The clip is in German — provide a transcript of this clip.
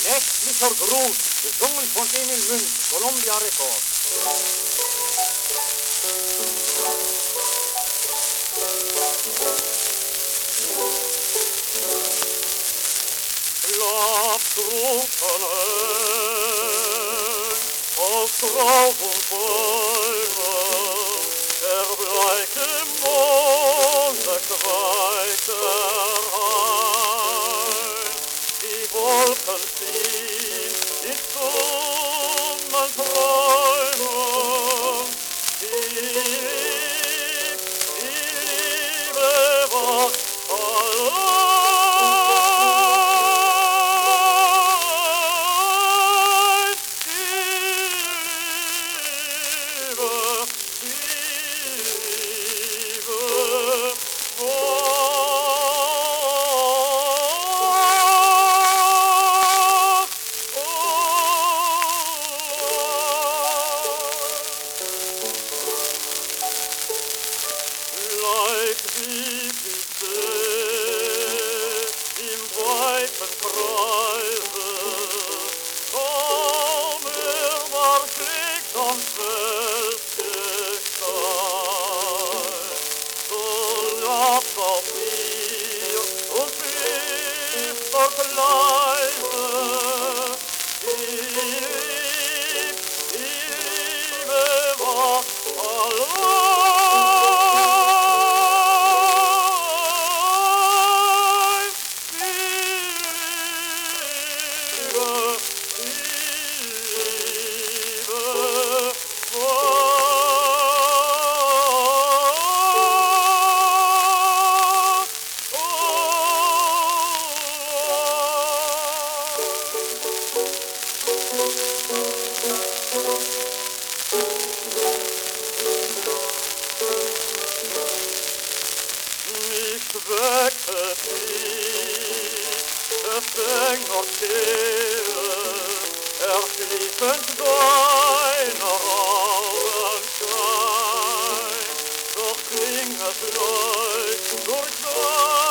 Nächtlicher Gruß, gesungen von Emil Münch, Columbia Records. Schlaftrunken aus Rauch und Bäumen, der bleiche Monde qualmt herein. Die Wolken ziehen in stummen Träumen, die Liebe wacht allein. Like wie im weiten Kreise, kaum war schlägt am Feldgestein, so lacht auf mir und flüstert leise, die Liebe wacht allein. Nicht wecket mich des Sängers Kehle, erschließend deiner Augenschein, doch klinget leicht durch